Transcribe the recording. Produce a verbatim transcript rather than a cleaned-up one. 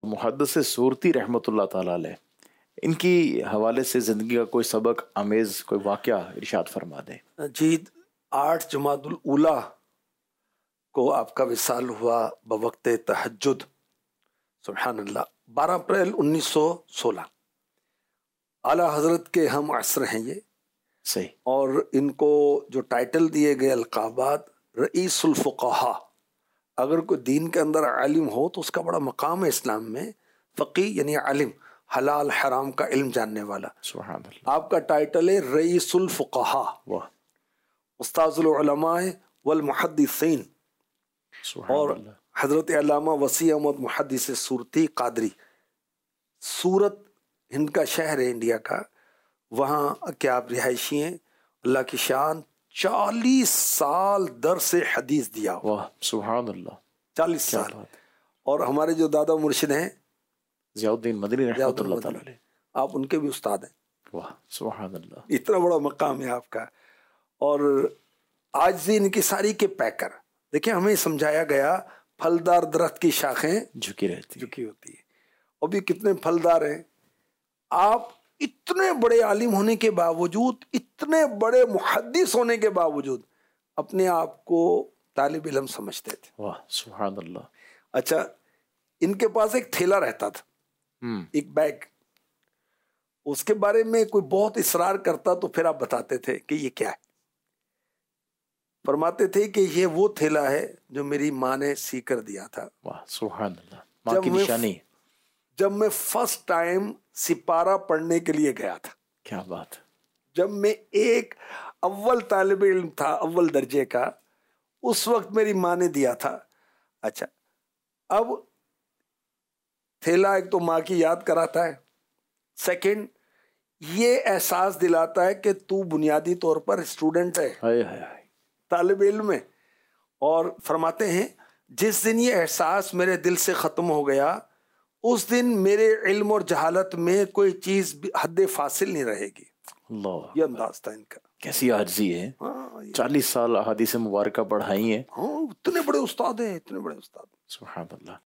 محدث صورتی رحمۃ اللہ تعالیٰ علیہ، ان کی حوالے سے زندگی کا کوئی سبق آمیز کوئی واقعہ ارشاد فرما دیں۔ جی، آٹھ جمادی الاولیٰ کو آپ کا وصال ہوا بوقت تہجد، سبحان اللہ، بارہ اپریل انیس سو سولہ۔ اعلیٰ حضرت کے ہم عصر ہیں یہ، صحیح، اور ان کو جو ٹائٹل دیے گئے القابات رئیس الفقہاء، اگر کوئی دین کے اندر عالم ہو تو اس کا بڑا مقام ہے اسلام میں، فقی یعنی عالم، حلال حرام کا علم جاننے والا۔ سبحان اللہ، آپ کا ٹائٹل ہے رئیس الفقہاء، واہ، استاذ العلماء والمحدثین، سبحان اور اللہ، حضرت علامہ وسیع احمد محدث صورتی قادری۔ سورت ہند کا شہر ہے انڈیا کا، وہاں کے آپ رہائشی ہیں۔ اللہ کی شان، چالیس سال درس حدیث دیا ہوا، واہ، سبحان اللہ، چالیس کیا سال بات ہے۔ اور ہمارے جو دادا مرشد ہیں ضیاء الدین مدنی رحمۃ اللہ تعالیٰ علیہ، آپ ان کے بھی استاد ہیں۔ واہ، سبحان اللہ، اتنا بڑا مقام ہے آپ کا، اور عاجزی ان کی ساری کے پیکر۔ دیکھیں، ہمیں سمجھایا گیا پھلدار درخت کی شاخیں جھکی رہتی، جھکی ہوتی ہے، اور بھی کتنے پھلدار ہیں۔ آپ اتنے بڑے عالم ہونے کے باوجود، اتنے بڑے محدث ہونے کے باوجود اپنے آپ کو طالب علم سمجھتے تھے۔ واہ، سبحان اللہ، اچھا، ان کے پاس ایک تھیلا رہتا تھا، ہم ایک بیگ، اس کے بارے میں کوئی بہت اصرار کرتا تو پھر آپ بتاتے تھے کہ یہ کیا ہے۔ فرماتے تھے کہ یہ وہ تھیلا ہے جو میری ماں نے سی کر دیا تھا واہ، سبحان اللہ، ماں جب کی میں نشانی، جب میں فرسٹ ٹائم سپارہ پڑھنے کے لیے گیا تھا، کیا بات، جب میں ایک اول طالب علم تھا، اول درجے کا، اس وقت میری ماں نے دیا تھا۔ اچھا، اب تھیلا ایک تو ماں کی یاد کراتا ہے، سیکنڈ یہ احساس دلاتا ہے کہ تو بنیادی طور پر اسٹوڈنٹ ہے، ہائے ہائے ہائے، طالب علم ہے۔ اور فرماتے ہیں جس دن یہ احساس میرے دل سے ختم ہو گیا، اس دن میرے علم اور جہالت میں کوئی چیز بھی حد فاصل نہیں رہے گی۔ اللہ، یہ انداز تھا ان کا۔ کیسی عاجزی ہے، ہاں یہ- چالیس سال احادیث مبارکہ پڑھائی ہیں، ہاں، اتنے بڑے استاد ہیں، اتنے بڑے استاد ہیں۔ سبحان اللہ۔